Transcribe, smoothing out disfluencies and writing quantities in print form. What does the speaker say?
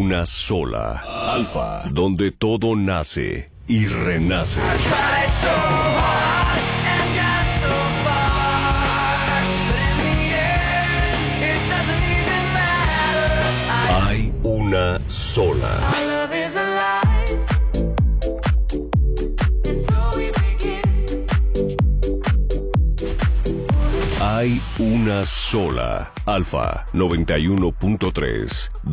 una sola. Alfa, donde todo nace y renace. Hay una sola. Hay una sola. Alfa 91.3,